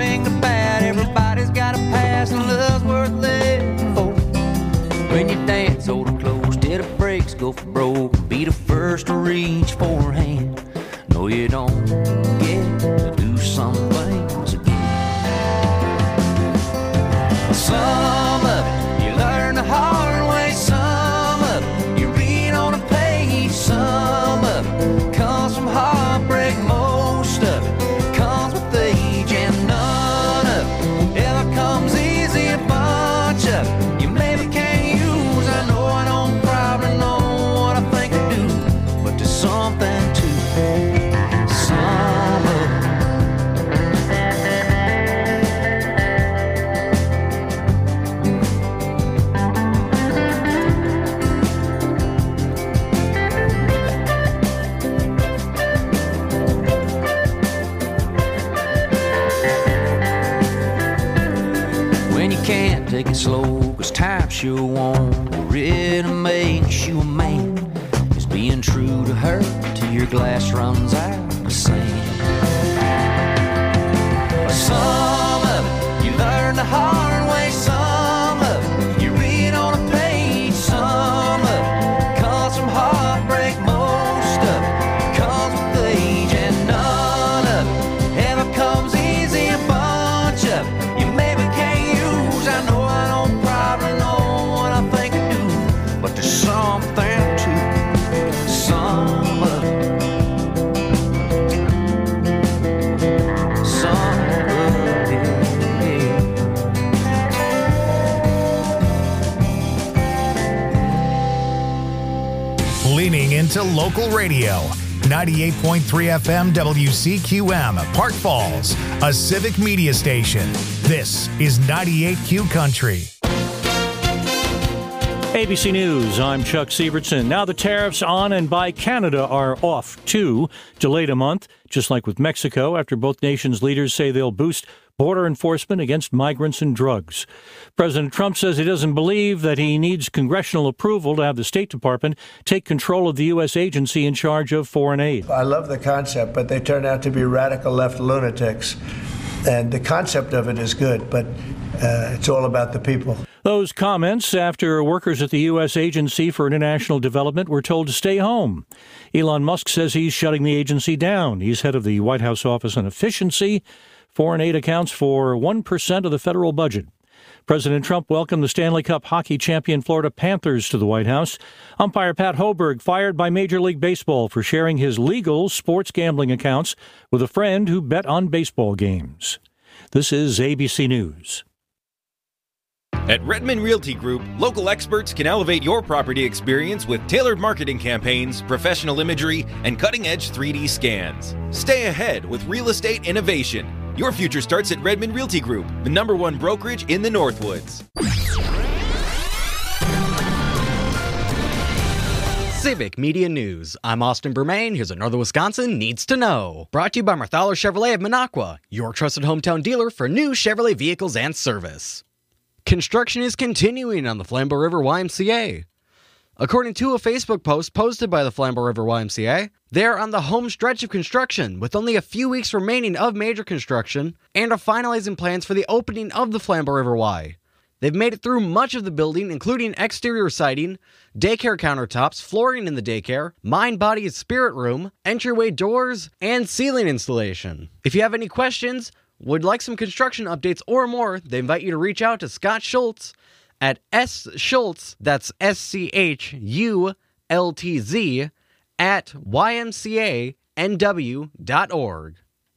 thing about everybody's got a past and love's worth living for. When you dance, hold her close till the brakes go for broke. Be the first to reach for her hand. No, you don't get to do some things again. Some of it you learn the hard way. Some of it you read on a page. Some of it comes from heartbreak. Most of it comes with age. And none of it ever comes easy. A bunch of it you maybe can't use. I know I don't probably know what I think I do, but there's something to some of it. When you can't take it slow, 'cause time sure won't really makes you a man. Is being true to her till your glass runs out of sand. Some of it you learn the hard way. Some of it you read on a page. Some of it comes from heartbreak. Most of it comes with age. And none of it ever comes easy. A bunch of it you maybe can't use. I know I don't probably know what I think I do, but there's something to some of it. Some of it. Leaning into local radio. 98.3 FM WCQM, Park Falls, a civic media station. This is 98Q Country. ABC News, I'm Chuck Sievertson. Now the tariffs on and by Canada are off, too. Delayed a month, just like with Mexico, after both nations' leaders say they'll boost border enforcement against migrants and drugs. President Trump says he doesn't believe that he needs congressional approval to have the State Department take control of the U.S. agency in charge of foreign aid. I love the concept, but they turn out to be radical left lunatics. And the concept of it is good, but it's all about the people. Those comments after workers at the U.S. Agency for International Development were told to stay home. Elon Musk says he's shutting the agency down. He's head of the White House Office on Efficiency. Foreign aid accounts for 1% of the federal budget. President Trump welcomed the Stanley Cup hockey champion Florida Panthers to the White House. Umpire Pat Hoberg fired by Major League Baseball for sharing his legal sports gambling accounts with a friend who bet on baseball games. This is ABC News. At Redmond Realty Group, local experts can elevate your property experience with tailored marketing campaigns, professional imagery, and cutting-edge 3D scans. Stay ahead with real estate innovation. Your future starts at Redmond Realty Group, the #1 brokerage in the Northwoods. Civic Media News. I'm Austin Bermain. Here's what Northern Wisconsin needs to know. Brought to you by Marthaler Chevrolet of Minocqua, your trusted hometown dealer for new Chevrolet vehicles and service. Construction is continuing on the Flambeau River YMCA. According to a Facebook post posted by the Flambeau River YMCA, they are on the home stretch of construction with only a few weeks remaining of major construction and are finalizing plans for the opening of the Flambeau River Y. They've made it through much of the building, including exterior siding, daycare countertops, flooring in the daycare, Mind Body Spirit Room, entryway doors, and ceiling installation. If you have any questions, would like some construction updates or more, they invite you to reach out to Scott Schultz at sschultz, that's SCHULTZ, at ymcanw.org.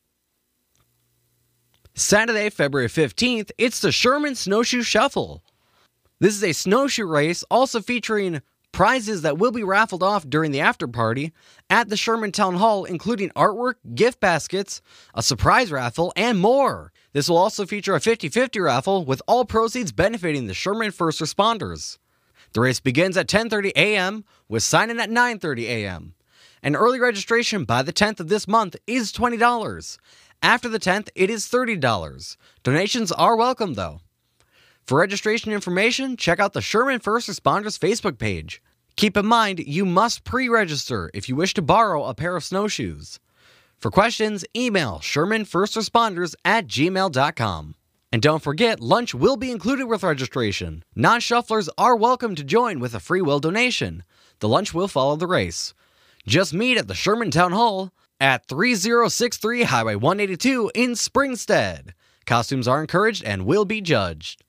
Saturday, February 15th, it's the Sherman Snowshoe Shuffle. This is a snowshoe race also featuring prizes that will be raffled off during the after party at the Sherman Town Hall, including artwork, gift baskets, a surprise raffle, and more. This will also feature a 50-50 raffle with all proceeds benefiting the Sherman First Responders. The race begins at 10:30 a.m. with sign-in at 9:30 a.m. And early registration by the 10th of this month is $20. After the 10th, it is $30. Donations are welcome, though. For registration information, check out the Sherman First Responders Facebook page. Keep in mind, you must pre-register if you wish to borrow a pair of snowshoes. For questions, email ShermanFirstResponders@gmail.com. And don't forget, lunch will be included with registration. Non-shufflers are welcome to join with a free will donation. The lunch will follow the race. Just meet at the Sherman Town Hall at 3063 Highway 182 in Springstead. Costumes are encouraged and will be judged.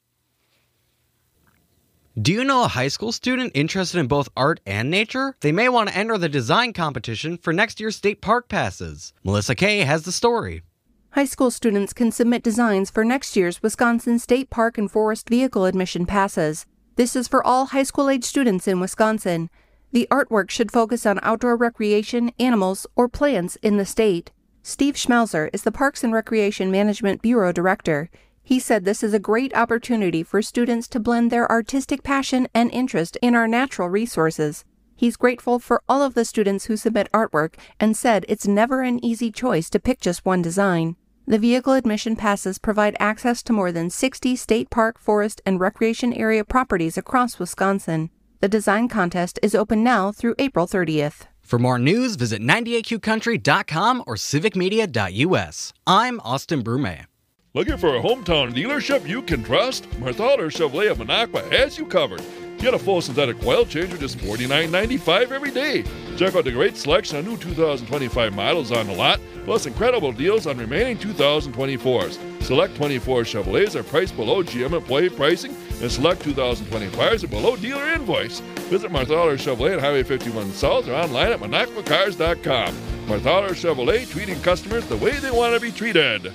Do you know a high school student interested in both art and nature? They may want to enter the design competition for next year's state park passes. Melissa Kay has the story. High school students can submit designs for next year's Wisconsin State Park and Forest Vehicle Admission passes. This is for all high school-age students in Wisconsin. The artwork should focus on outdoor recreation, animals, or plants in the state. Steve Schmelzer is the Parks and Recreation Management Bureau Director. He said this is a great opportunity for students to blend their artistic passion and interest in our natural resources. He's grateful for all of the students who submit artwork and said it's never an easy choice to pick just one design. The vehicle admission passes provide access to more than 60 state park, forest, and recreation area properties across Wisconsin. The design contest is open now through April 30th. For more news, visit 98qcountry.com or civicmedia.us. I'm Austin Brume. Looking for a hometown dealership you can trust? Marthaler Chevrolet of Minocqua has you covered. Get a full synthetic oil change for just $49.95 every day. Check out the great selection of new 2025 models on the lot, plus incredible deals on remaining 2024s. Select 24 Chevrolets are priced below GM employee pricing, and select 2025s are below dealer invoice. Visit Marthaler Chevrolet at Highway 51 South or online at MinocquaCars.com. Marthaler Chevrolet, treating customers the way they want to be treated.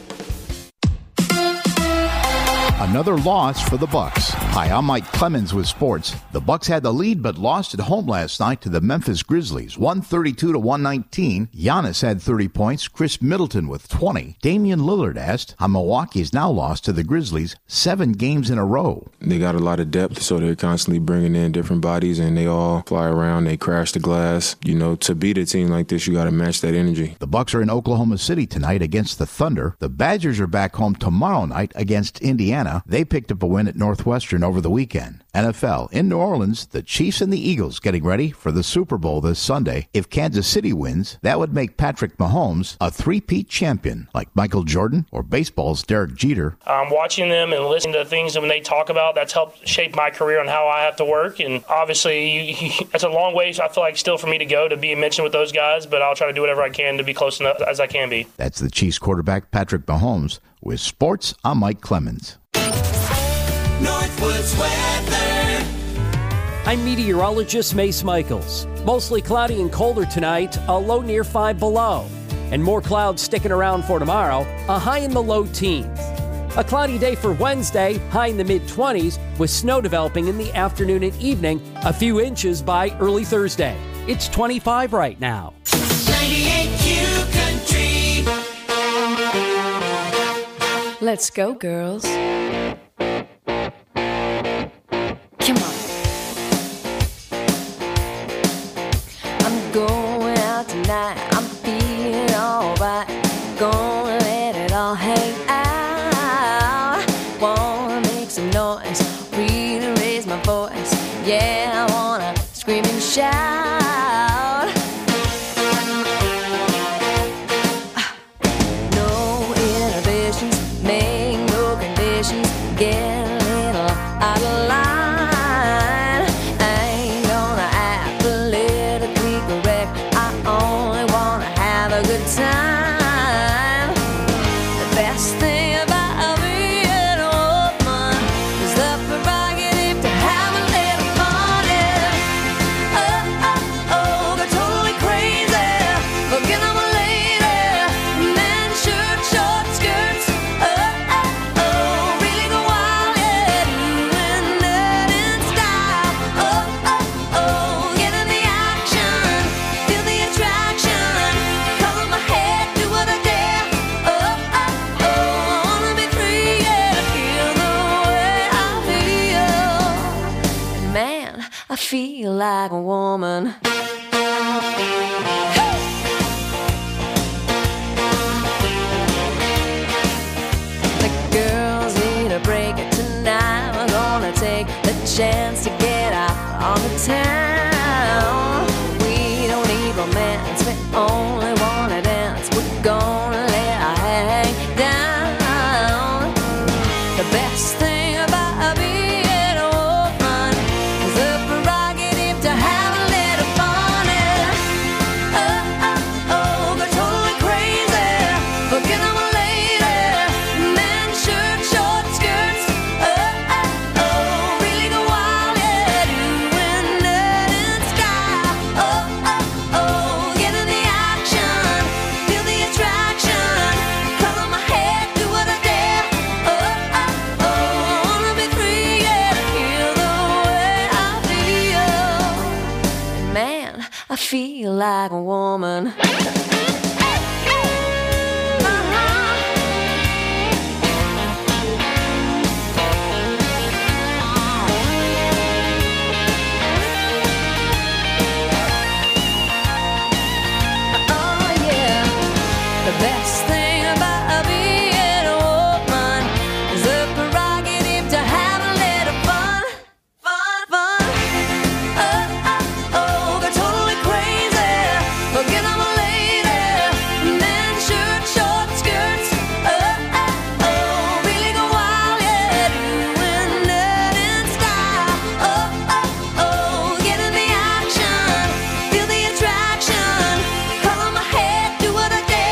Another loss for the Bucks. Hi, I'm Mike Clemens with sports. The Bucks had the lead but lost at home last night to the Memphis Grizzlies, 132-119. Giannis had 30 points, Chris Middleton with 20. Damian Lillard asked how Milwaukee's now lost to the Grizzlies 7 games in a row. They got a lot of depth, so they're constantly bringing in different bodies, and they all fly around, they crash the glass. You know, to beat a team like this, you got to match that energy. The Bucks are in Oklahoma City tonight against the Thunder. The Badgers are back home tomorrow night against Indiana. They picked up a win at Northwestern over the weekend. NFL, in New Orleans, the Chiefs and the Eagles getting ready for the Super Bowl this Sunday. If Kansas City wins, that would make Patrick Mahomes a three-peat champion, like Michael Jordan or baseball's Derek Jeter. Watching them and listening to things that when they talk about, that's helped shape my career on how I have to work. And obviously, it's a long way, I feel like, still for me to go to be mentioned with those guys, but I'll try to do whatever I can to be close enough as I can be. That's the Chiefs quarterback, Patrick Mahomes. With sports, I'm Mike Clemens. Northwoods weather. I'm meteorologist Mace Michaels. Mostly cloudy and colder tonight, a low near 5 below. And more clouds sticking around for tomorrow, a high in the low teens. A cloudy day for Wednesday, high in the mid-20s, with snow developing in the afternoon and evening, a few inches by early Thursday. It's 25 right now. 98Q Country. Let's go, girls. Come on. I'm going out tonight. I'm feeling alright. Gonna let it all hang out. Wanna make some noise, really raise my voice. Yeah, I wanna scream and shout. No inhibitions, make no conditions. Get a little out of line. I ain't gonna act politically correct. I only wanna have a good time. The best thing about being a woman is the prerogative to have a little fun. Yeah. Oh, oh, oh, they're totally crazy. Forget I'm a lady. Men, shirt, short skirts. Oh, oh, oh, really go wild, yeah. Doing that in style. Oh, oh, oh, get in the action. Feel the attraction. Cover my head, do what I dare. Oh, oh, oh, I wanna be free, yeah. Feel the way I feel. And man, I feel like a woman. The girls need a break tonight. We're gonna take the chance to get out on the town. We don't need romance, we only wanna dance. We're feel like a woman. The best thing about being a woman is the prerogative to have a little fun. They're totally crazy. Forget I'm a lady. Men shirt, short skirts. Really go wild, yeah. Doing it in style. Get in the action. Feel the attraction. Color my head, do what I dare.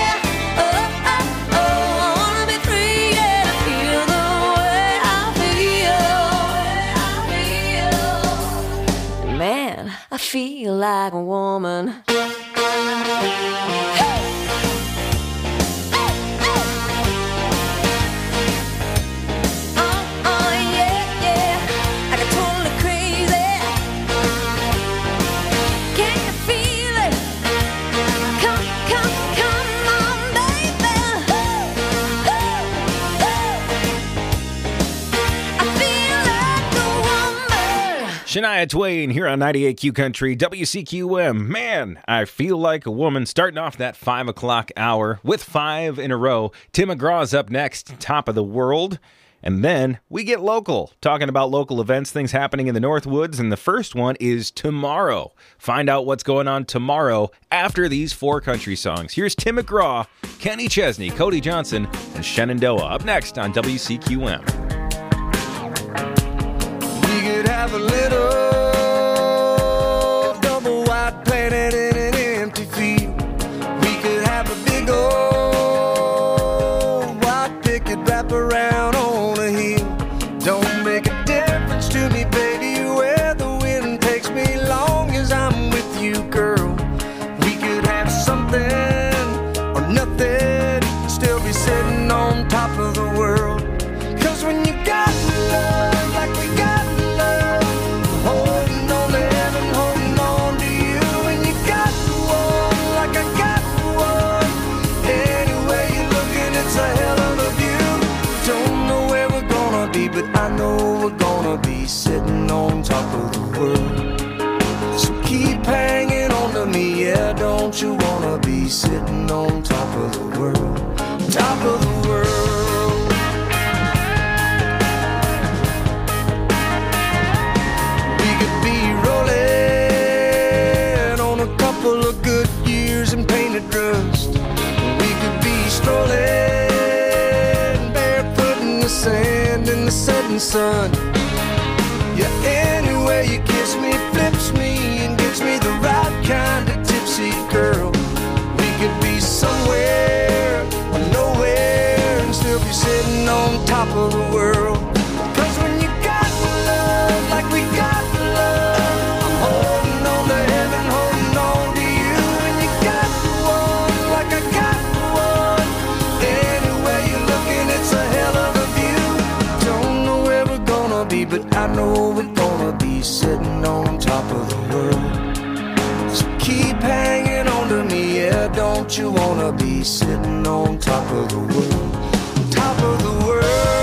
I feel like a woman. I got totally crazy. Can you feel it? Come on, baby. I feel like a woman. Shania Twain here on 98Q Country, WCQM. Man, I feel like a woman. Starting off that 5 o'clock hour with 5 in a row. Tim McGraw's up next, Top of the World. And then we get local, talking about local events, things happening in the Northwoods. And the first one is tomorrow. Find out what's going on tomorrow after these 4 country songs. Here's Tim McGraw, Kenny Chesney, Cody Johnson, and Shenandoah up next on WCQM. We could have a little double wide planet in an empty field. We could have a big old white picket wrap around on a hill. Don't make a difference to me, baby, where the wind takes me, long as I'm with you, girl. We could have something or nothing, still be sitting on top of the world. 'Cause when you got love like we got love, holding on to heaven, holding on to you. And you got one like I got one. Anyway you're looking, it's a hell of a view. Don't know where we're gonna be, but I know we're gonna be sitting on top of the world. So keep hanging on to me, yeah, don't you wanna be sitting on top of the world? Top of the world. We could be rolling on a couple of good years and painted rust. We could be strolling barefoot in the sand in the setting sun. Yeah, anyway you kiss me, flips me, and gets me the right kind of tipsy, girl. We could be somewhere or nowhere and still be sitting on top of the world. 'Cause when you got love like we got love, I'm holding on to heaven, holding on to you. And you got one like I got one. Anyway you're looking, it's a hell of a view. Don't know where we're gonna be, but I know we're gonna be sitting on top of the world. So keep hanging on to me, yeah, don't you wanna be sitting on top of the world? Top of the world.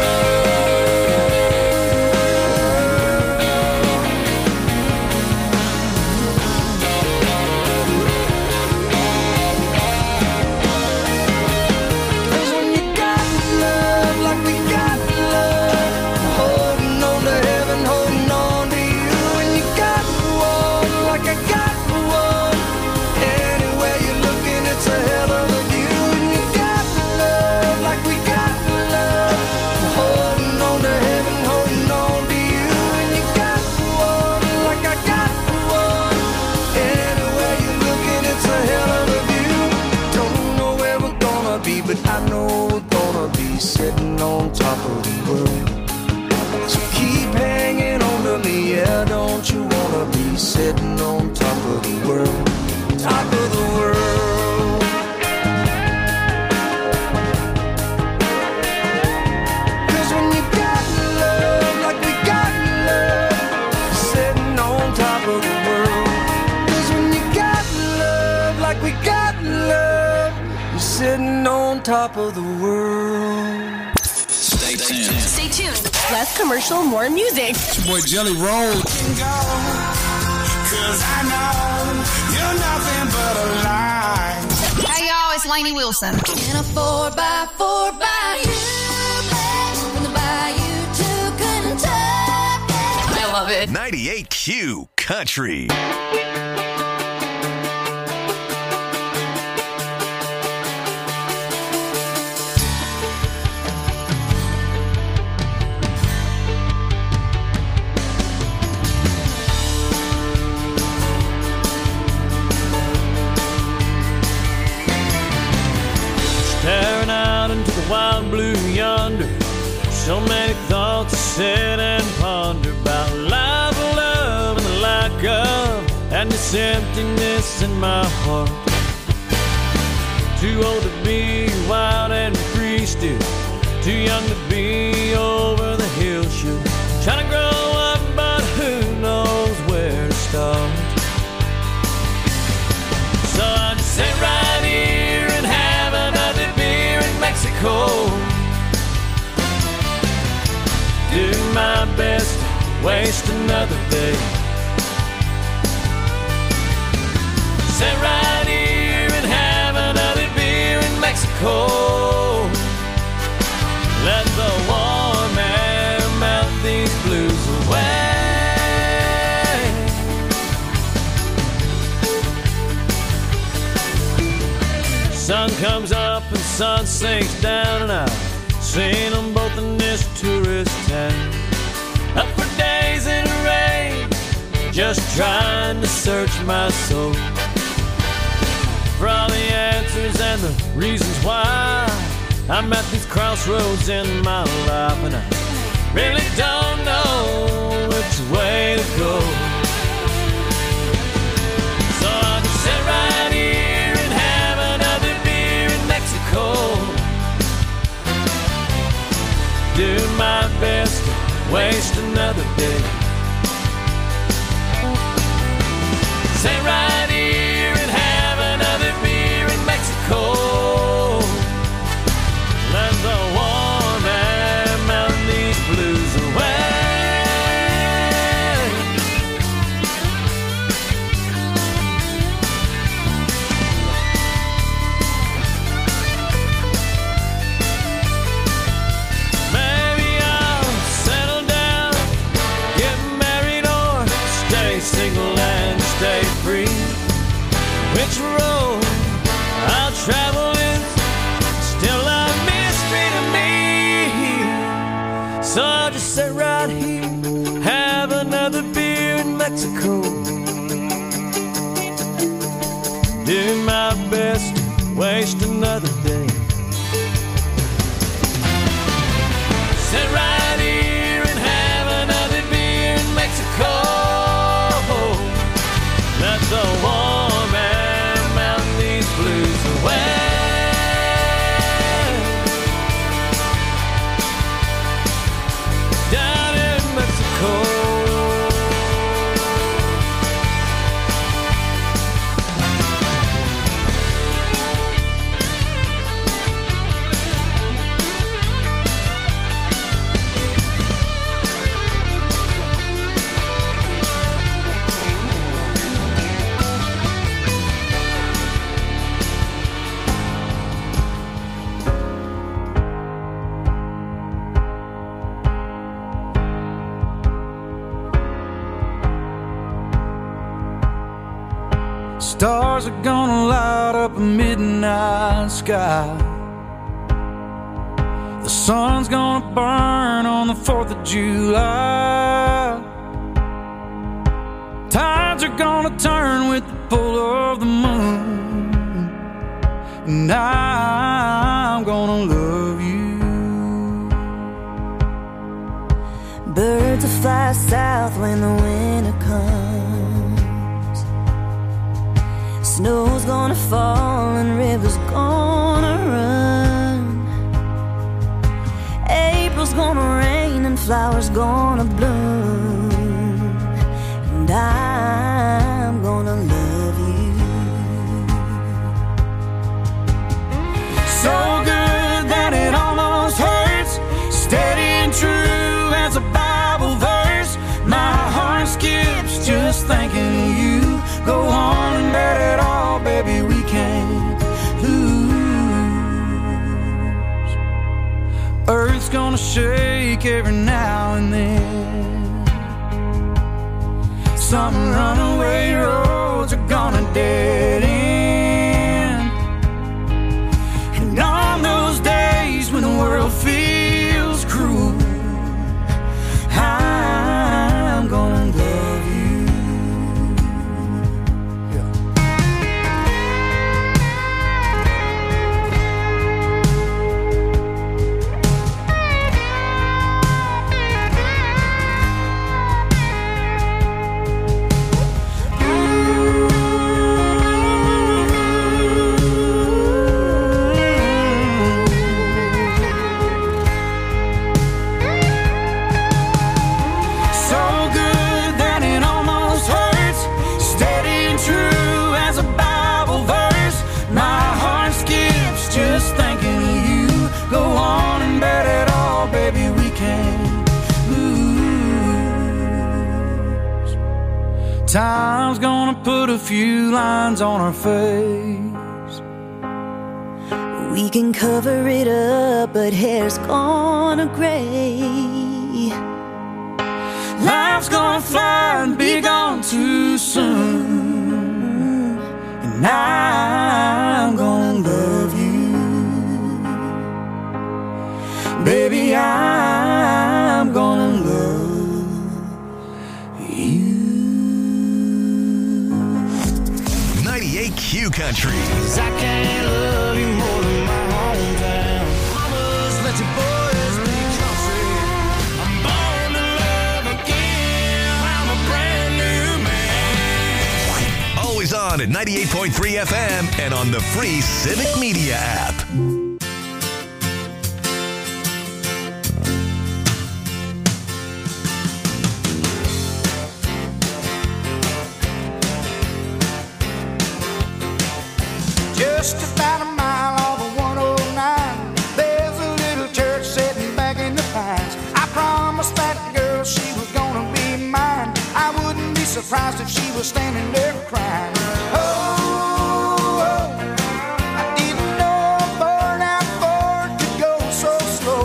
But I know we're gonna be sitting on top of the world. So keep hanging on to me, yeah, don't you wanna be sitting on top of the world? Top of the world. 'Cause when you got love like we got love, sitting on top of the world. 'Cause when you got sitting on top of the world. Stay tuned. Stay tuned. Less commercial, more music. It's your boy Jelly Roll. Cause I know you're nothing but a lie. Hey y'all, it's Lainey Wilson. In a 4x4 bayou, from the bayou to Kentucky. I love it. 98Q Country. Staring out into the wild blue yonder, so many thoughts to sit and ponder about life, love, and the lack of, and this emptiness in my heart. Too old to be wild and free still, too young to be over the hill shoot. Trying to grow up, but who knows where to start. So I just sit right here and have another beer in Mexico. Do my best to waste another day. Sit right here and have another beer in Mexico. Let the warm air melt these blues away. Sun comes up and sun sinks down, and I've seen them both in this tourist town. Up for days in the rain, just trying to search my soul for all the answers and the reasons why I'm at these crossroads in my life, and I really don't know which way to go. So I'll just sit right here and have another beer in Mexico. Do my best to waste another day. Sit right here and have another beer in Mexico. Let the warm air melt these blues away. Maybe I'll settle down, get married, or stay single and stay free. Which road I'll travel is still a mystery to me. So I'll just sit right here, have another beer in Mexico. Do my best to waste another day. Sit right here and have another beer in Mexico. Let the warm air melt these blues away. Down in Mexico. Stars are gonna light up a midnight sky. The sun's gonna burn on the 4th of July. Tides are gonna turn with the pull of the moon, and I'm gonna love you. Birds will fly south when the winter comes. Snow's gonna fall and rivers gonna run. April's gonna rain and flowers gonna bloom, and I'm gonna love you. Earth's gonna shake every now and then. Some runaway roads are gonna dead end. And on those days when the world feels cruel, I'm gonna love you. Time's gonna put a few lines on our face. We can cover it up, but hair's gonna gray. Life's gonna fly and be gone too soon. And I'm gonna love you. Baby, I'm gonna love you. 98Q Country. I can't love you more than my hometown. Mamas, let your boys be country. I'm born to love again. I'm a brand new man. Always on at 98.3 FM and on the free Civic Media app. Just about a mile off of 109, there's a little church sitting back in the pines. I promised that girl she was gonna be mine. I wouldn't be surprised if she was standing there crying. Oh, I didn't know a burnout Ford could go so slow.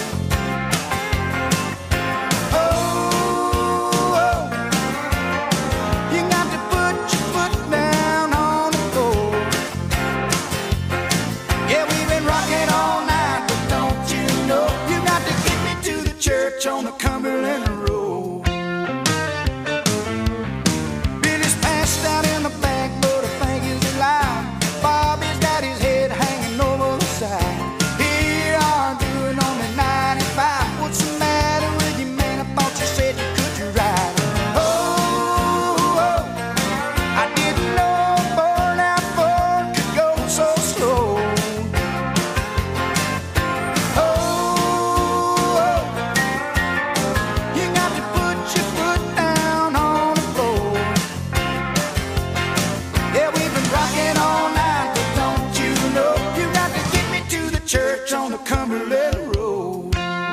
Oh, you got to put your foot down on the floor. Yeah, we've been rocking all night, but don't you know you got to get me to the church on the Cumberland Road. Billy's passed out in the back, but I think he's alive. Bobby's got his head hanging over the side. Here I'm doing only 95. What's the matter with you, man? I thought you said you could ride. Oh, I didn't know a burnout Ford could go so slow. You got to put your foot down on the floor. Yeah, we've been rocking all night, but don't you know you got to get me to the church on the Cumberland Road.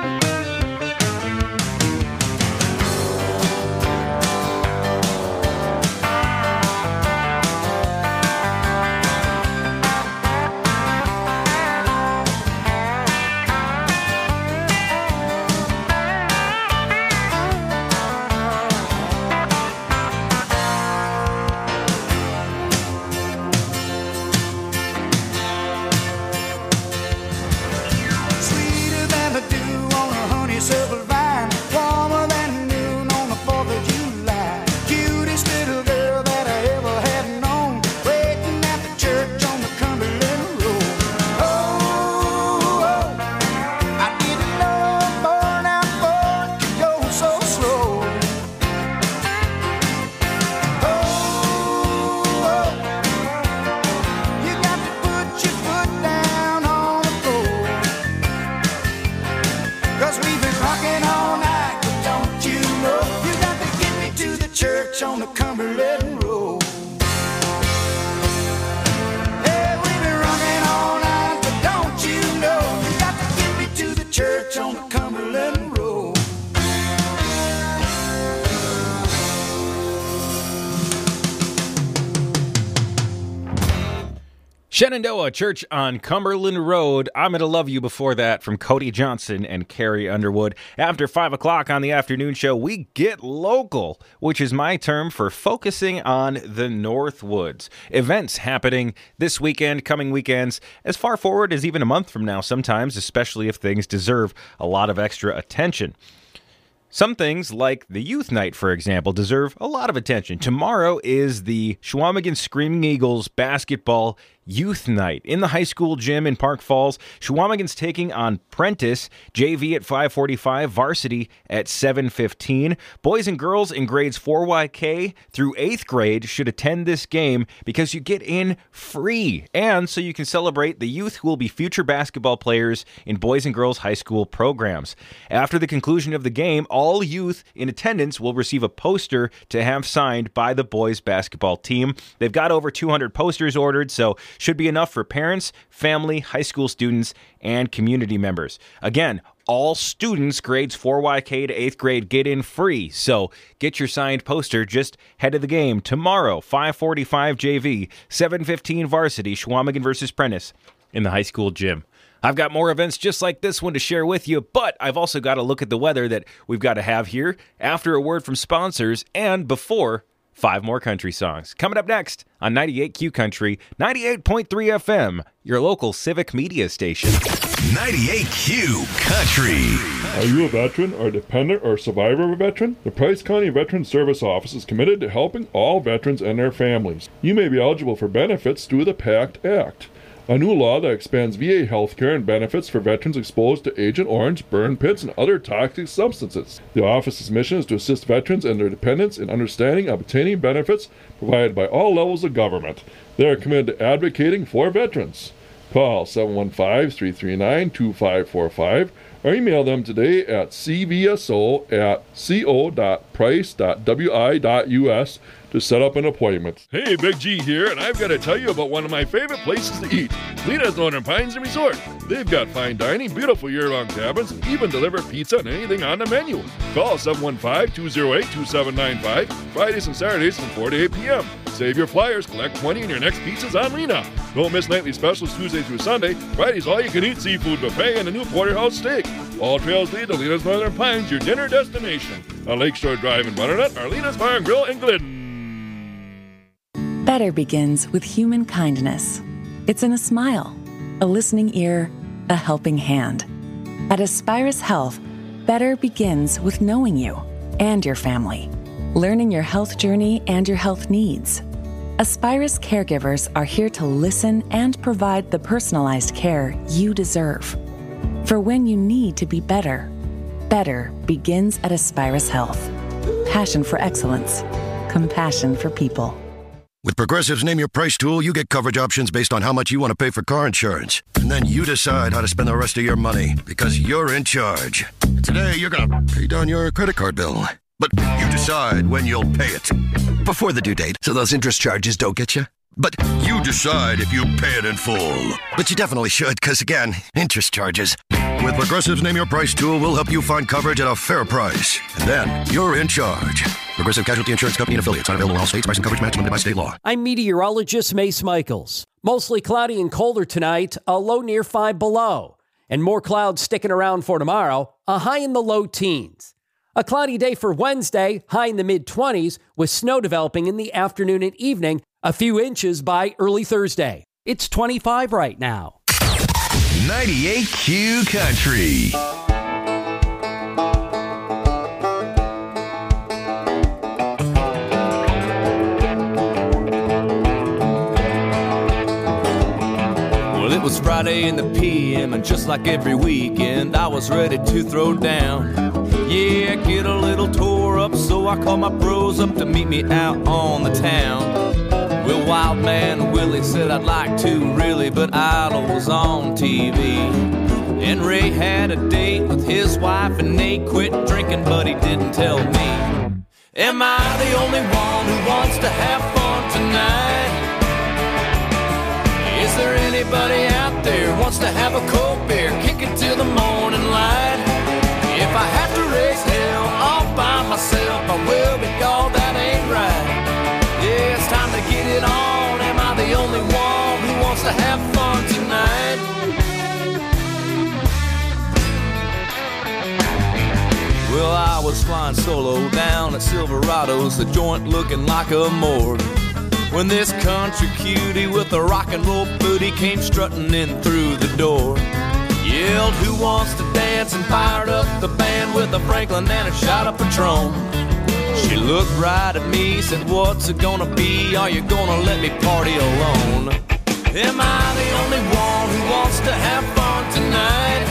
Sweeter than the dew on a honeysuckle vine, warmer than noon on the 4th of July. Cutest little girl that I ever had known, waiting at the church on the Cumberland Road. Oh, I didn't know a burnout Ford could go so slow. Oh, you got to put your foot down on the floor. 'Cause we've been rocking all night, but don't you know you got to get me to the church on the Cumberland Road. Hey, we've been rocking all night, but don't you know you got to get me to the church on the Cumberland Road. Shenandoah Church on Cumberland Road. I'm Gonna Love You before that from Cody Johnson and Carrie Underwood. After 5 o'clock on the afternoon show, we get local, which is my term for focusing on the Northwoods. Events happening this weekend, coming weekends, as far forward as even a month from now sometimes, especially if things deserve a lot of extra attention. Some things, like the Youth Night, for example, deserve a lot of attention. Tomorrow is the Chequamegon Screaming Eagles basketball Youth Night in the high school gym in Park Falls. Chequamegon's taking on Prentice, JV at 5:45, varsity at 7:15. Boys and girls in grades 4YK through 8th grade should attend this game because you get in free, and so you can celebrate the youth who will be future basketball players in boys and girls high school programs. After the conclusion of the game, all youth in attendance will receive a poster to have signed by the boys basketball team. They've got over 200 posters ordered, so should be enough for parents, family, high school students, and community members. Again, all students grades 4YK to 8th grade get in free, so get your signed poster. Just head to the game tomorrow, 5:45 JV, 7:15 varsity, Chequamegon versus Prentice in the high school gym. I've got more events just like this one to share with you, but I've also got to look at the weather that we've got to have here after a word from sponsors and before 5 more country songs. Coming up next on 98Q Country, 98.3 FM, your local civic media station. 98Q Country. Are you a veteran or a dependent or survivor of a veteran? The Price County Veteran Service Office is committed to helping all veterans and their families. You may be eligible for benefits through the PACT Act, a new law that expands VA health care and benefits for veterans exposed to Agent Orange, burn pits, and other toxic substances. The office's mission is to assist veterans and their dependents in understanding and obtaining benefits provided by all levels of government. They are committed to advocating for veterans. Call 715-339-2545 or email them today at cvso@co.price.wi.us to set up an appointment. Hey, Big G here, and I've got to tell you about one of my favorite places to eat, Lena's Northern Pines and Resort. They've got fine dining, beautiful year-round cabins, and even deliver pizza and anything on the menu. Call 715-208-2795, Fridays and Saturdays from 4 to 8 p.m. Save your flyers, collect 20 and your next pizza's on Lena. Don't miss nightly specials Tuesday through Sunday. Friday's all-you-can-eat seafood buffet and a new porterhouse steak. All trails lead to Lena's Northern Pines, your dinner destination. On Lakeshore Drive in Butternut, or Lena's Bar and Grill in Glidden. Better begins with human kindness. It's in a smile, a listening ear, a helping hand. At Aspirus Health, better begins with knowing you and your family, learning your health journey and your health needs. Aspirus caregivers are here to listen and provide the personalized care you deserve. For when you need to be better, better begins at Aspirus Health. Passion for excellence, compassion for people. With Progressive's Name Your Price tool, you get coverage options based on how much you want to pay for car insurance. And then you decide how to spend the rest of your money, because you're in charge. Today, you're going to pay down your credit card bill. But you decide when you'll pay it. Before the due date, so those interest charges don't get you. But you decide if you pay it in full. But you definitely should, because again, interest charges. With Progressive's Name Your Price tool, we'll help you find coverage at a fair price. And then you're in charge. Progressive Casualty Insurance Company and affiliates. Not available in all states. Price and coverage match limited by state law. I'm meteorologist Mace Michaels. Mostly cloudy and colder tonight, a low near 5 below. And more clouds sticking around for tomorrow, a high in the low teens. A cloudy day for Wednesday, high in the mid-20s, with snow developing in the afternoon and evening, a few inches by early Thursday. It's 25 right now. 98Q Country. Well, it was Friday in the PM, and just like every weekend, I was ready to throw down. Yeah, get a little tore up, so I called my bros up to meet me out on the town. Well, Wild Man Willie said I'd like to, really, but Idol was on TV. And Ray had a date with his wife, and Nate quit drinking, but he didn't tell me. Am I the only one who wants to have fun tonight? Is there anybody out there who wants to have a cold beer, kick it till the morning light? If I have to raise hell all by myself, I will, but y'all, that ain't right. Yeah, it's time to get it on. Am I the only one who wants to have Well, I was flying solo down at Silverado's, the joint looking like a morgue, when this country cutie with a rock and roll booty came strutting in through the door. Yelled, who wants to dance, and fired up the band with a Franklin and a shot of Patron. She looked right at me, said, what's it gonna be? Are you gonna let me party alone? Am I the only one who wants to have fun tonight?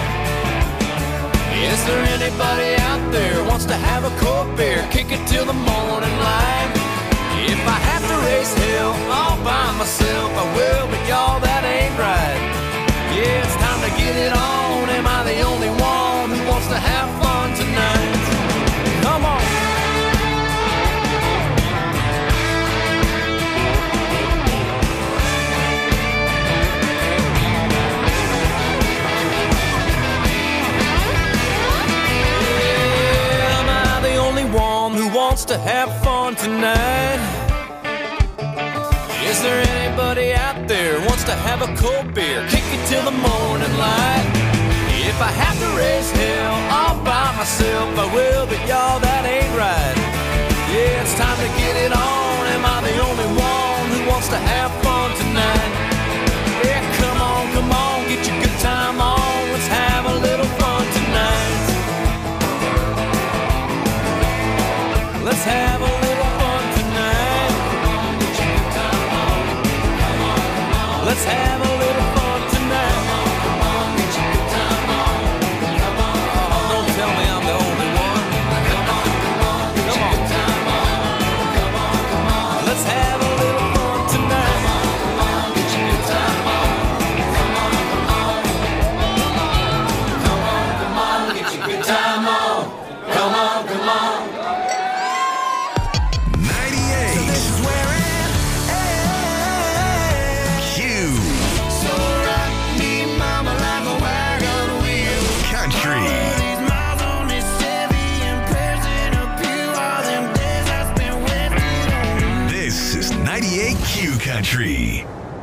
Is there anybody out there wants to have a cold beer, kick it till the morning light? If I have to raise hell all by myself, I will, but y'all, that ain't right. Yeah, it's time to get it on. Am I the only one who wants to have fun tonight? Come on. Wants to have fun tonight? Is there anybody out there wants to have a cold beer, kick it till the morning light? If I have to raise hell all by myself, I will, but y'all, that ain't right. Yeah, it's time to get it on. Am I the only one who wants to have fun tonight? Yeah, come on, get your good time on. Let's have a little fun tonight. Let's have a little fun tonight. Let's have a little fun tonight. Don't tell me I'm the only one. Come on. Let's have a little fun tonight. Come on, get your good time on. Come on. Q Country.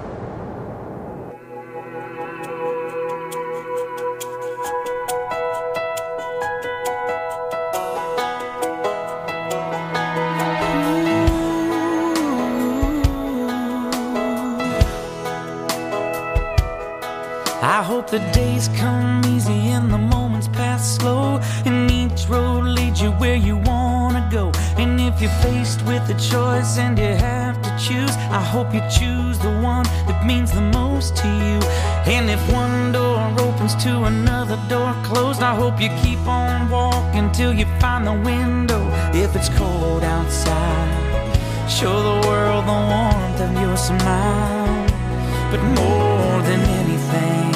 I hope the days come easy and the moments pass slow, and each road leads you where you wanna go. And if you're faced with a choice and you have to choose, I hope you choose the one that means the most to you. And if one door opens to another door closed, I hope you keep on walking till you find the window. If it's cold outside, show the world the warmth of your smile. But more than anything,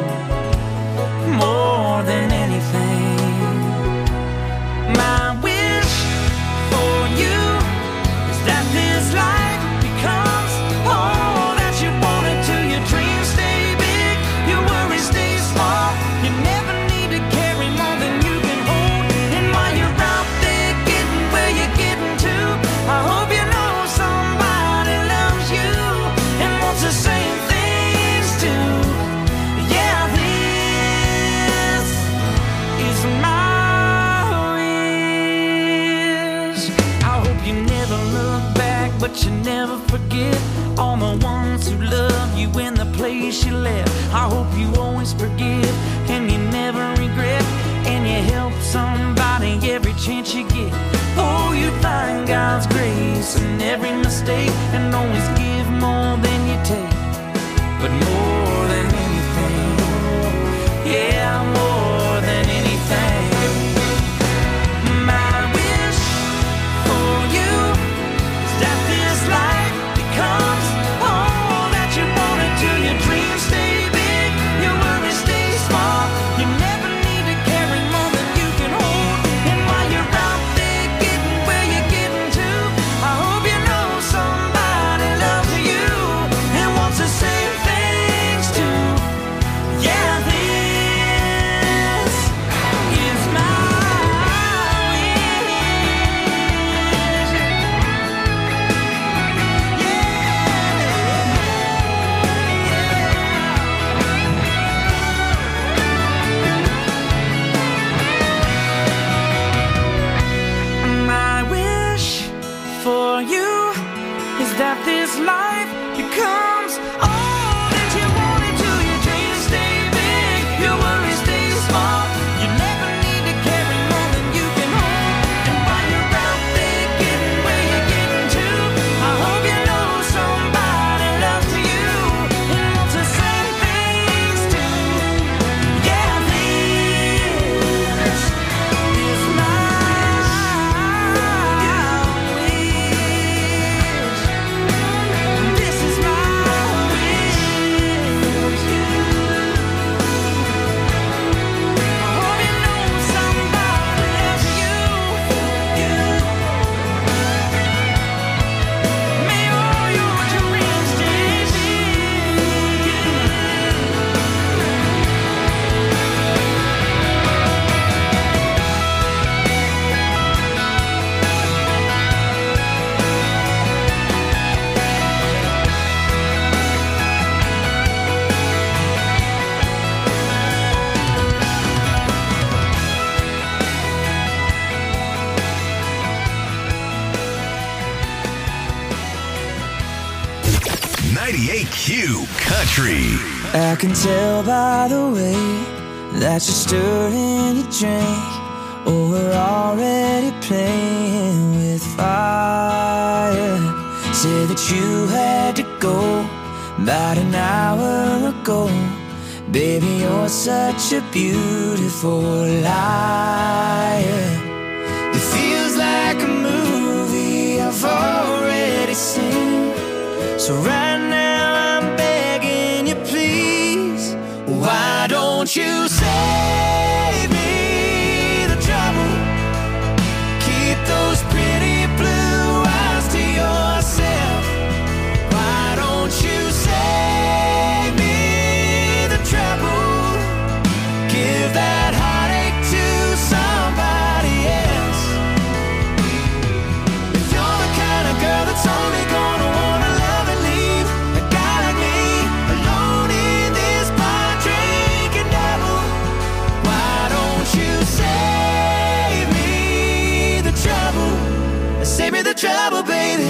more than anything, my wish for you is that this life becomes all that you want it to. Your dreams stay big, your worries stay small. You never need to carry more than you can hold. And while you're out there getting where you're getting to, I hope you know somebody loves you and wants the same things too. Yeah, this is my wish. I hope you never look back, but you never forget all the ones who love you in the place you left. I hope you always forgive and you never regret, and you help somebody every chance you get. Oh, you find God's grace in every mistake and always give more than you take. But more than anything, yeah, more than anything, my wish for you is that this life becomes all that you want it to. Your dreams stay big, your worries stay small. You never need to carry Q Country. I can tell by the way that you're stirring your drink. Oh, we're already playing with fire. Said that you had to go about an hour ago. Baby, you're such a beautiful liar. It feels like a movie I've already seen. So right now I'm begging you, please, why don't you save me the trouble? Keep those pretty blue eyes to yourself. Why don't you save me the trouble? Give that heartache to somebody else. If you're the kind of girl that's only gonna wanna love and leave a guy like me alone in this bar drinking double, why don't you save me the trouble? Save me the trouble, baby.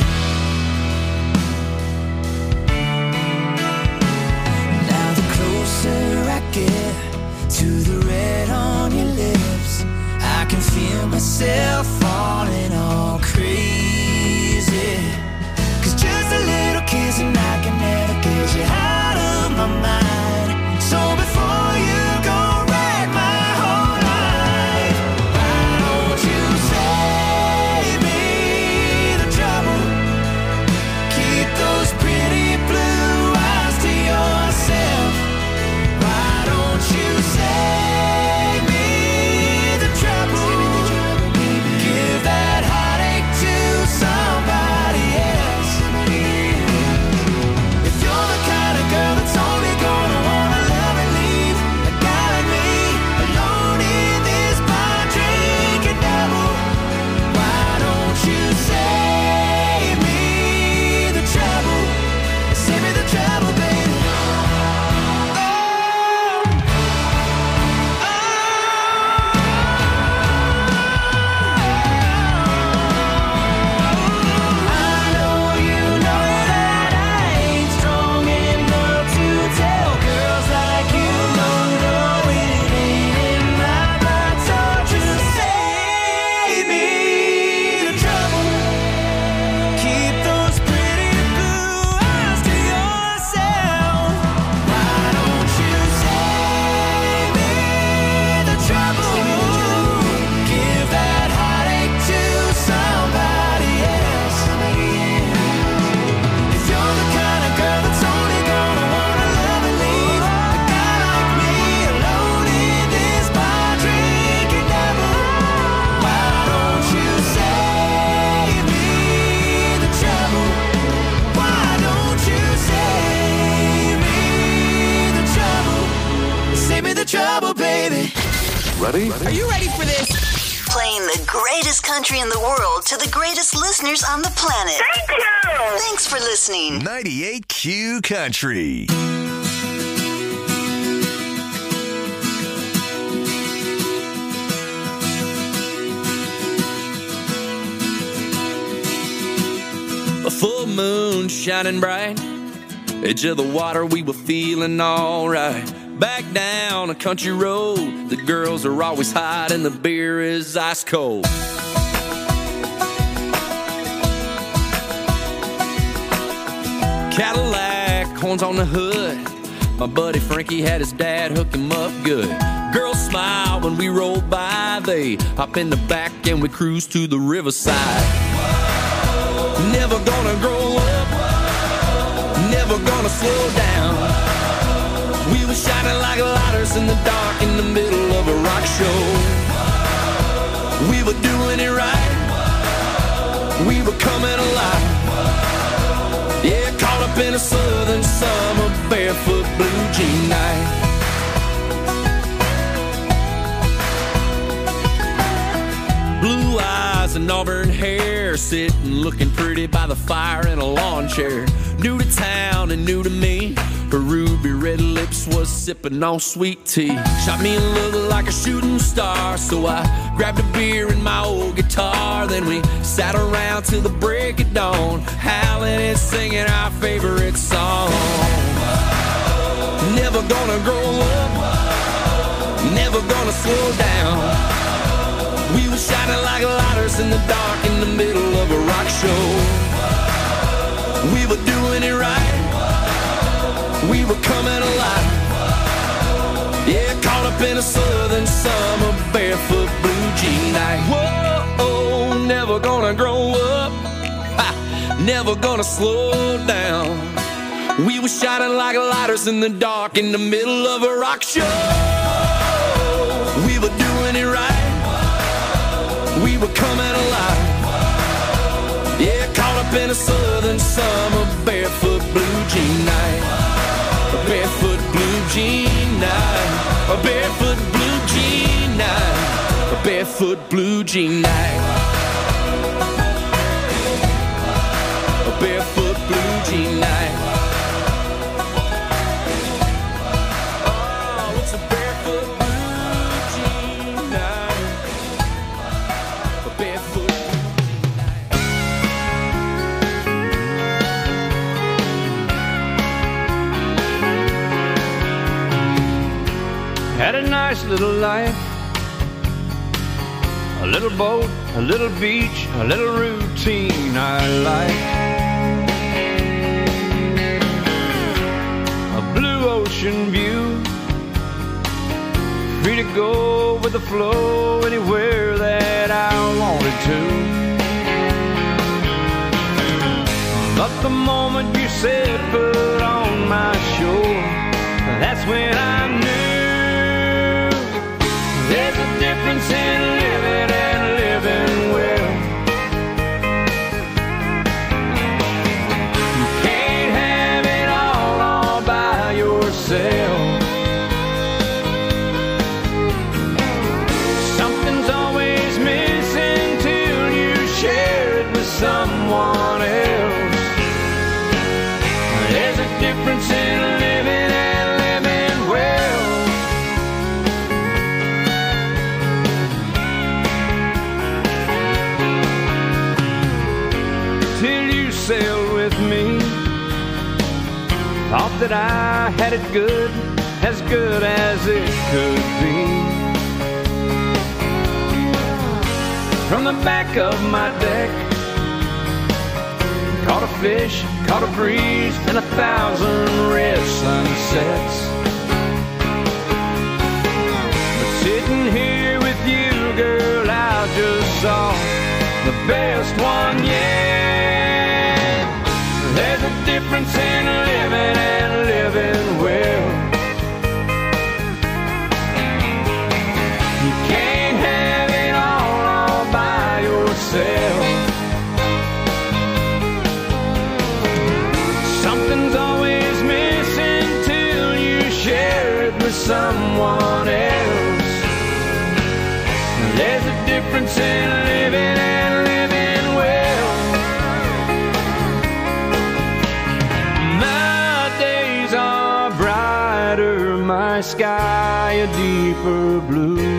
Now the closer I get to the red on your lips, I can feel myself falling all crazy. 'Cause just a little kiss and I can never get you out of my mind. So before you go wreck my whole life, why don't you save me the trouble? Keep those pretty blue eyes to yourself. Why don't you save me the trouble? Give that heartache to somebody else. If you're the kind of girl that's only gonna wanna love and leave a guy like me alone in this bar drinking double, why don't you save me the trouble? Save me the trouble, baby. I know you know that I ain't strong enough to tell girls like you no, it ain't in my blood. So just save me the trouble. Keep those pretty blue eyes to yourself. Why don't you save me the trouble? Give that heartache to somebody else. If you're the kind of girl that's only gonna wanna love and leave a guy like me alone in this bar drinking double, why don't you save me the trouble? Why don't you save me the trouble? Save me the trouble, baby. Ready? Are you ready for this? Playing the greatest country in the world to the greatest listeners on the planet. Thank you! Thanks for listening. 98 Q Country. A full moon shining bright, edge of the water, we were feeling alright. Back down a country road, the girls are always hot and the beer is ice cold. Cadillac, horns on the hood, my buddy Frankie had his dad hook him up good. Girls smile when we roll by, they hop in the back and we cruise to the riverside. Never gonna grow up, never gonna slow down. We were shining like lighters in the dark in the middle of a rock show. We were doing it right, we were coming alive. Yeah, caught up in a southern summer barefoot blue jean night. Blue eyes and auburn hair, sitting looking pretty by the fire in a lawn chair. New to town and new to me, Her ruby red lips was sipping on sweet tea. Shot me a look like a shooting star, so I grabbed a beer and my old guitar. Then we sat around till the break of dawn, howling and singing our favorite song. Never gonna grow up, never gonna slow down. We were shining like lighters in the dark in the middle of a rock show. We were doing it right, we were coming alive. Yeah, caught up in a southern summer, barefoot blue jean night. Whoa, never gonna grow up, never gonna slow down. We were shining like lighters in the dark in the middle of a rock show. We were doing it right, we were coming alive. Yeah, caught up in a southern summer, barefoot blue jean night. A barefoot blue jean night. A barefoot blue jean night. A barefoot blue jean night. A barefoot blue jean night. Oh, it's a barefoot blue jean night. A barefoot. Had a nice little life, a little boat, a little beach, a little routine I like. A blue ocean view, free to go with the flow anywhere that I wanted to. But the moment you said foot on my shore, that's when I knew there's a difference in living and living well. You can't have it all by yourself. Something's always missing till you share it with someone else. There's a difference in living and living well. Sailed with me, thought that I had it good as it could be. From the back of my deck, caught a fish, caught a breeze, and 1,000 red sunsets. But sitting here with you, girl, I just saw the best one yet. There's a difference in living and living well. You can't have it all by yourself. Something's always missing till you share it with someone else. There's a difference in living and living well. My sky a deeper blue.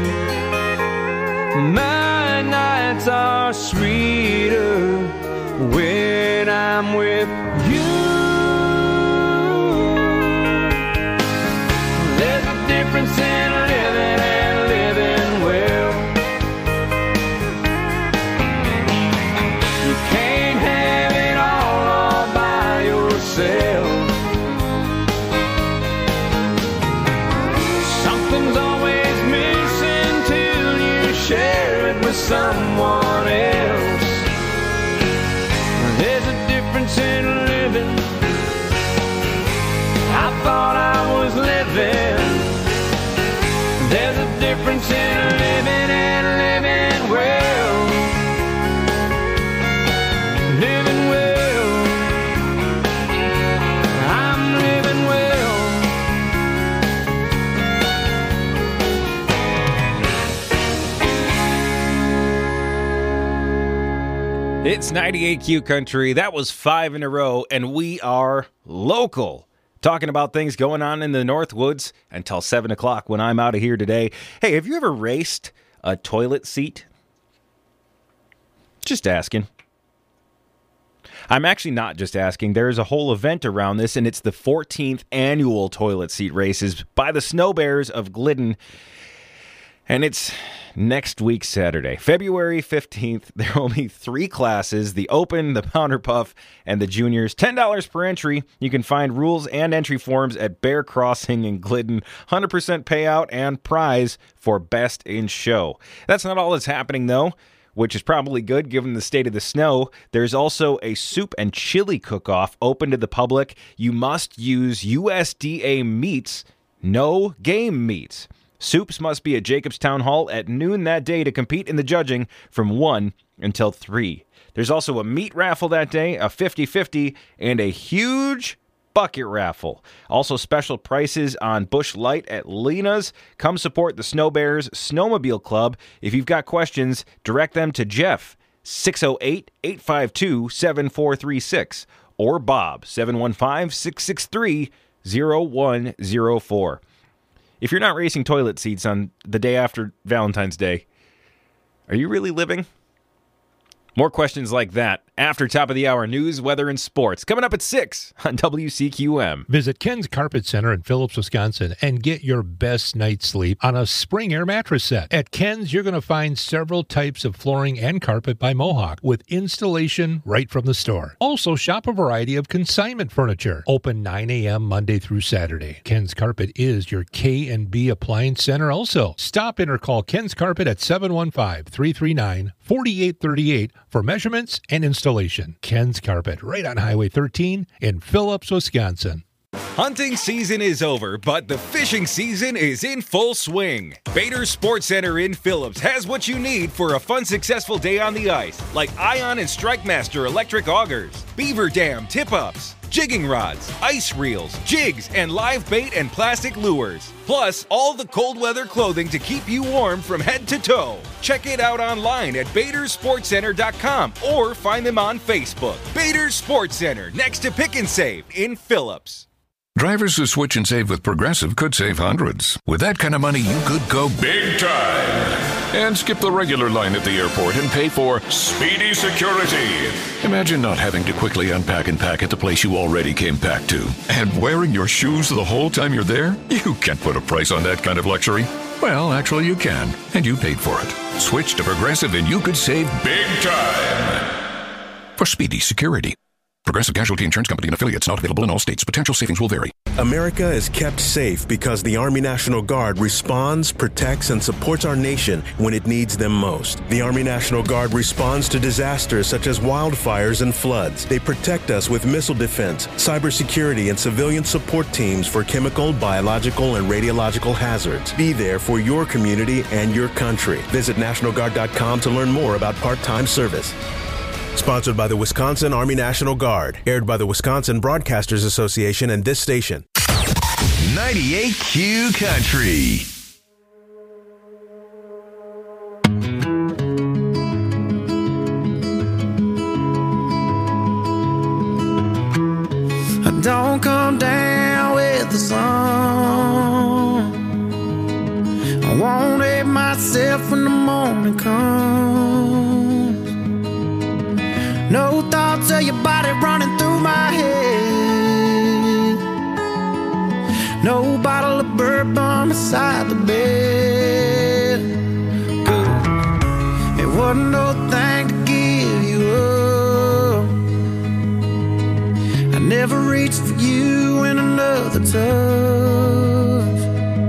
My nights are sweeter when I'm with you. There's a difference in living and living well. You can't have it all by yourself. Something's always missing till you share it with someone else. There's a difference in living. I thought I was living. There's a difference in living and living well. Living well. I'm living well. It's 98Q Country. That was 5 in a row, and we are local. talking about things going on in the Northwoods until 7 o'clock when I'm out of here today. Hey, have you ever raced a toilet seat? Just asking. I'm actually not just asking. There's a whole event around this, and it's the 14th annual toilet seat races by the Snow Bears of Glidden. And it's next week, Saturday, February 15th. There will be 3 classes, the Open, the Pounder Puff, and the Juniors. $10 per entry. You can find rules and entry forms at Bear Crossing in Glidden. 100% payout and prize for Best in Show. That's not all that's happening, though, which is probably good given the state of the snow. There's also a soup and chili cook-off open to the public. You must use USDA meats, no game meats. Soups must be at Jacobs Town Hall at noon that day to compete in the judging from 1 until 3. There's also a meat raffle that day, a 50-50, and a huge bucket raffle. Also special prices on Busch Light at Lena's. Come support the Snow Bears Snowmobile Club. If you've got questions, direct them to Jeff, 608-852-7436, or Bob, 715-663-0104. If you're not racing toilet seats on the day after Valentine's Day, are you really living? More questions like that after top of the hour news, weather, and sports. Coming up at 6 on WCQM. Visit Ken's Carpet Center in Phillips, Wisconsin, and get your best night's sleep on a Spring Air mattress set. At Ken's, you're going to find several types of flooring and carpet by Mohawk with installation right from the store. Also, shop a variety of consignment furniture. Open 9 a.m. Monday through Saturday. Ken's Carpet is your K&B appliance center also. Stop in or call Ken's Carpet at 715-339-4838 for measurements and installation. Ken's Carpet, right on Highway 13 in Phillips, Wisconsin. Hunting season is over, but the fishing season is in full swing. Bader Sports Center in Phillips has what you need for a fun, successful day on the ice, like Ion and StrikeMaster electric augers, Beaver Dam tip-ups, jigging rods, ice reels, jigs, and live bait and plastic lures. Plus, all the cold weather clothing to keep you warm from head to toe. Check it out online at BaderSportsCenter.com or find them on Facebook. Bader Sports Center, next to Pick and Save in Phillips. Drivers who switch and save with Progressive could save hundreds. With that kind of money, you could go big time and skip the regular line at the airport and pay for speedy security. Imagine not having to quickly unpack and pack at the place you already came packed to. And wearing your shoes the whole time you're there? You can't put a price on that kind of luxury. Well, actually you can, and you paid for it. Switch to Progressive and you could save big time for speedy security. Progressive Casualty Insurance Company and affiliates, not available in all states. Potential savings will vary. America is kept safe because the Army National Guard responds, protects, and supports our nation when it needs them most. The Army National Guard responds to disasters such as wildfires and floods. They protect us with missile defense, cybersecurity, and civilian support teams for chemical, biological, and radiological hazards. Be there for your community and your country. Visit NationalGuard.com to learn more about part-time service. Sponsored by the Wisconsin Army National Guard. Aired by the Wisconsin Broadcasters Association and this station. 98Q Country. Don't come down with the sun. I won't hate myself when the morning comes. No thoughts of your body running through my head. No bottle of bourbon beside the bed. Good. It wasn't no thing to give you up. I never reached for you in another touch.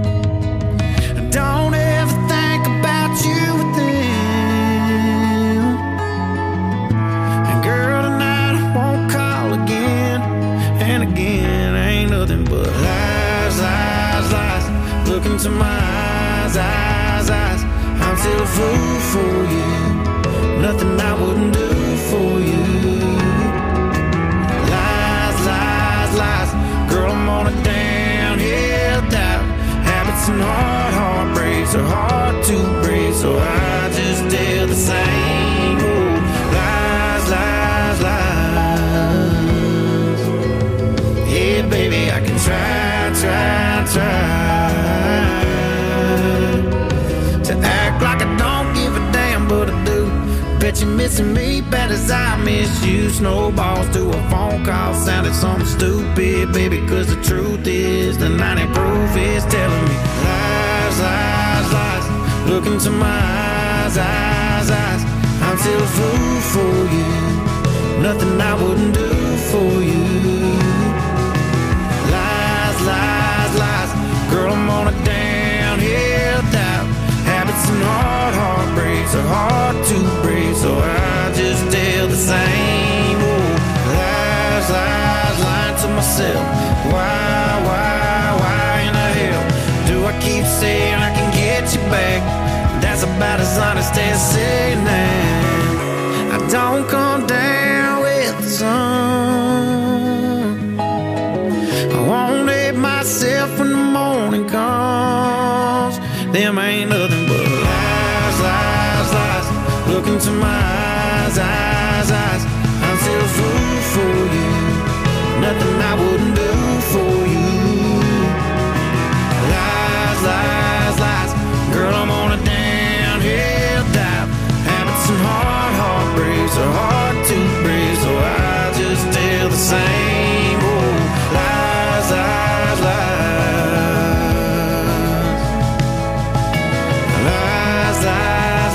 Don't ever think about you with them. And girl, tonight I won't call again and again. Ain't nothing but lies, lies, lies. Look into my eyes, eyes, eyes. I'm still a fool for you. Nothing I wouldn't do for you. Lies, lies, lies. Girl, I'm on a downhill you missing me bad as I miss you? Snowballs to a phone call sounded something stupid, baby, cause the truth is the 90 proof is telling me lies, lies, lies. Look into my eyes, eyes, eyes. I'm still a fool for you. Nothing I wouldn't do for you. Lies, lies, lies. Girl, I'm on a downhill doubt. Habits and heartbreaks are hard to break, so I just tell the same old lies, lies, lying to myself. Why in the hell do I keep saying I can get you back? That's about as honest as saying that I don't come down with the sun. I won't hate myself when the morning comes. Them ain't nothing but lies, lies, lies. Look into my eyes, eyes, eyes. I'm still a fool for you. Nothing I wouldn't do for you. Lies, lies, lies. Girl, I'm on a downhill dive. Habits and heartbreaks are hard to break, so I just tell the same old lies, lies, lies. Lies, lies,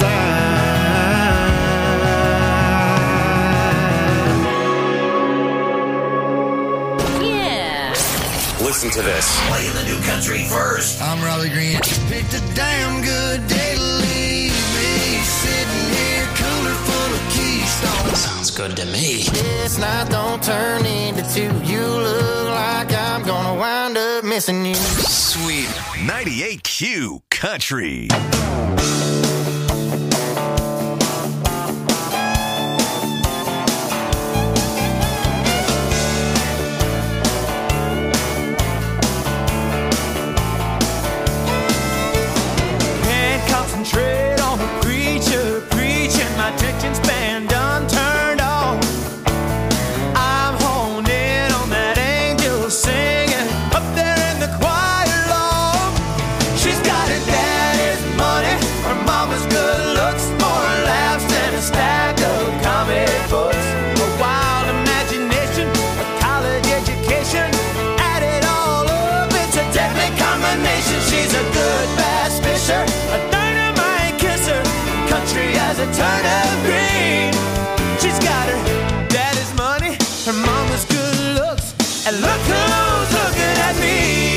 lies. Yeah. Listen to this. Playing the new country first. I'm Robbie Green. Picked a damn good day to leave me sitting here, cooler full of Keystone. Sounds good to me. This night don't turn into two. You look like I'm gonna wind up missing you. Sweet 98Q Country. Can't concentrate on the preacher preaching. My attention span done turned on. I'm honed in on that angel singing up there in the choir loft. She's got her daddy's money, her mama's good looks, more laughs than a stack of comic books. A wild imagination, a college education, add it all up, it's a deadly combination. She's a good bass fisher, a dynamite kisser, country as a turnip green. She's got her daddy's money, her mama's good looks, and look who's looking at me.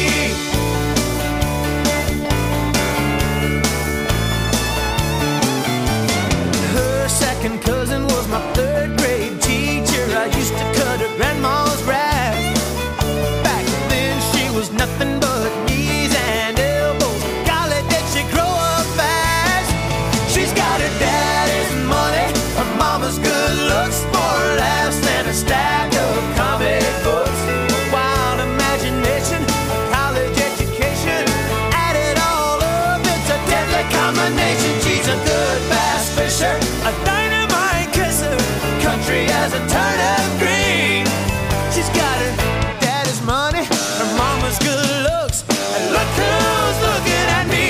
Her second cousin was my third grade teacher. I used to cut her grandma's grass. Back then she was nothing but knees and elbows. Golly, did she grow up fast? She's got her daddy's money, her mama's good looks, more laughs than a stack of comic books. A wild imagination, a college education, add it all up, it's a deadly combination. She's a good bass fisher, a dynamite kisser, country as a turnip green. She's got her daddy's money, her mama's good looks, and look who's looking at me.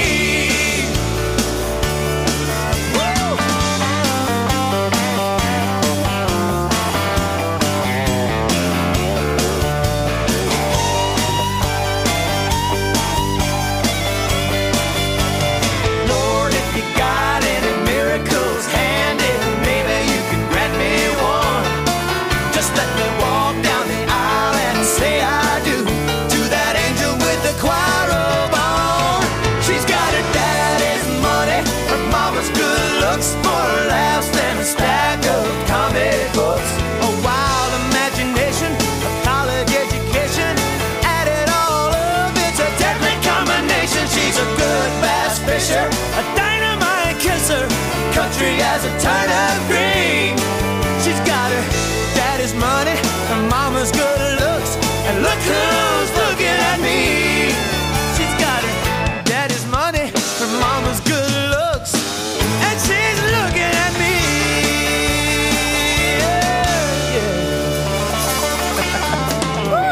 Woo! Lord, if you got any miracles handy, maybe you can grant me one. Just let me walk down the aisle and say I do to that angel with the choir robe on. She's got her daddy's money, her mama's good looks, more laughs than a stack of comic books. A wild imagination, a college education, add it all up, it's a deadly combination. She's a good bass fisher, a dynamite kisser, country as a turnip green. She's got her daddy's money, her mama's good looks, and look who's looking at me. She's got her daddy's money, her mama's good looks, and she's looking at me. Yeah, yeah. Woo!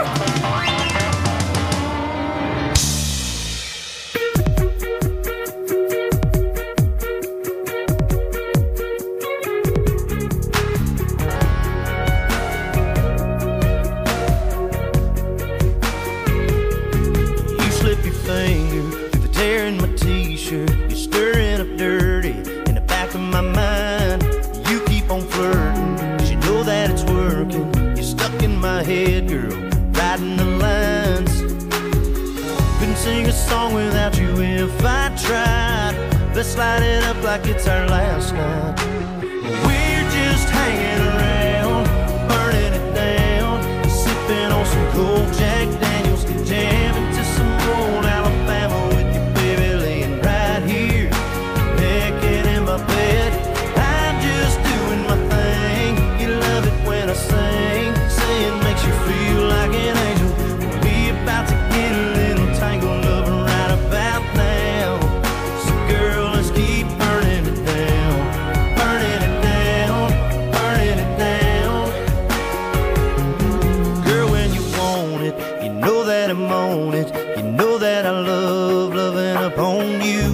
mind. You keep on flirting, 'cause you know that it's working. You're stuck in my head, girl, riding the lines. Couldn't sing a song without you if I tried. Let's light it up like it's our last night. We're just hanging around, burning it down, sipping on some cold Jack Daniels, jamming to some old Alabama with you, baby, laying right here, naked in my bed. I'm just doing my thing. You love it when I sing, saying makes you feel like an angel. We about to get a little tangled up right about now. So girl, let's keep burning it down, burning it down, burning it down. Girl, when you want it, you know that I'm on it. You know that I love loving upon you.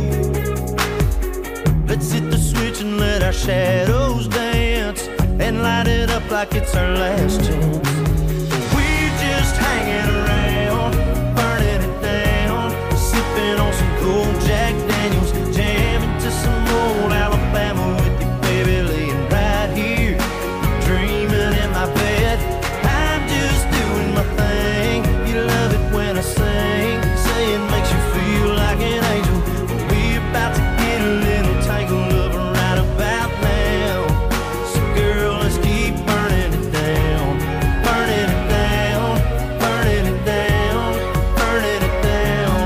Let's hit the switch and let our shadows dance, and light it up like it's our last chance. We're just hanging around, burning it down, sipping on some cold Jack Daniels, jamming to some old Alabama with you, baby, laying right here, dreaming in my bed. I'm just doing my thing. You love it when I sing, saying makes you feel like an angel. We're about to get a little tangled up right about now. So girl, let's keep burning it down, burning it down, burning it down, burning it down,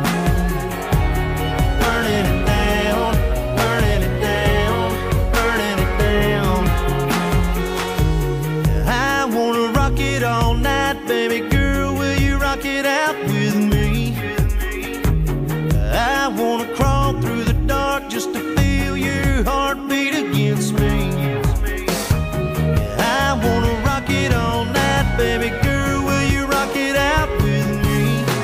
burning it down, burning it down, burning it down. I wanna rock it all night, baby girl, will you rock it out with me? I wanna crawl through the dark just to feel your heartbeat against me. I wanna rock it all night, baby girl, will you rock it out with me?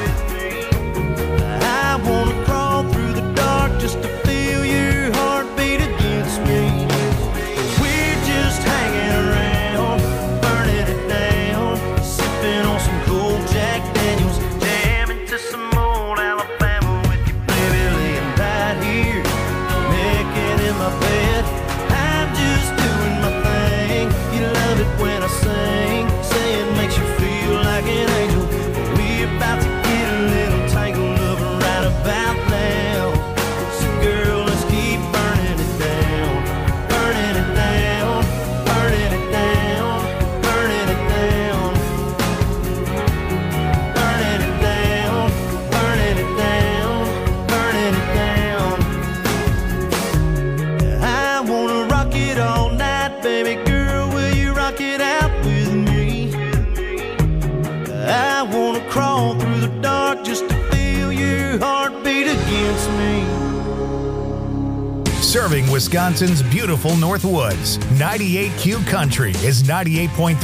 I wanna crawl through the dark just to feel your heartbeat against me. We're just hanging around, burning it down, sipping on some cold Jack Daniels, jamming to some old Alabama with you, baby, laying right here, naked in my bed. I'm just doing my thing. You love it when I sing, saying makes you feel like an angel. We're about to get a little tangled up right about now. So girl, let's keep burning it down, burning it down, burning it down, burning it down, burning it down, burning it down, burning it down. I wanna rock it all night, baby girl, will you rock it out with me? I wanna crawl through the dark just to feel your heartbeat against me. Serving Wisconsin's beautiful North Woods. 98Q Country is 98.3